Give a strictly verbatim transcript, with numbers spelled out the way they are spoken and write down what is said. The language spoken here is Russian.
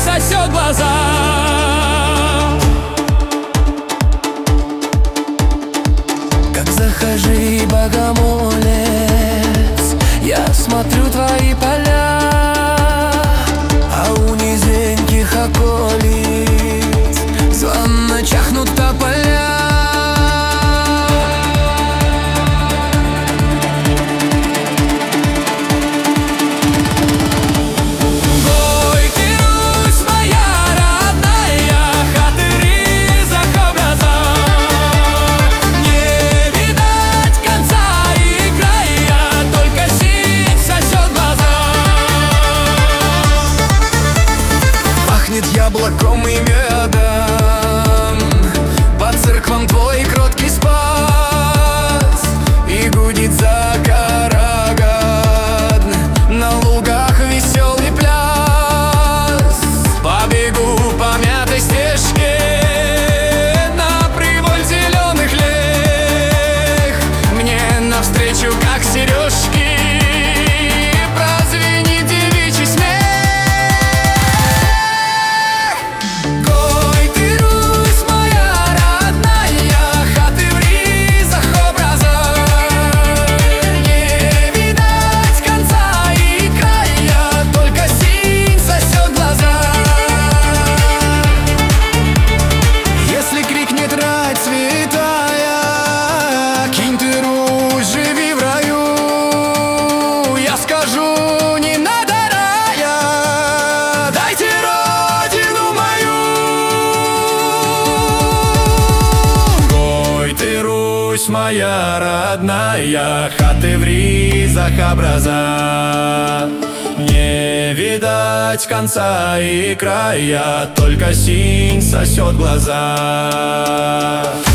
сосет глаза. Как захожи, богомолец, я смотрю твои поля, а у низеньких околиц звонно чахнут тополя. Яблоком и медом, по церквам твой кроткий спас, и гудит закараган, на лугах веселый пляс. Побегу по мятой стежке на приволь зеленых лег, мне навстречу, как сережки, моя родная, хаты в ризах образа. Не видать конца и края, только синь сосет глаза.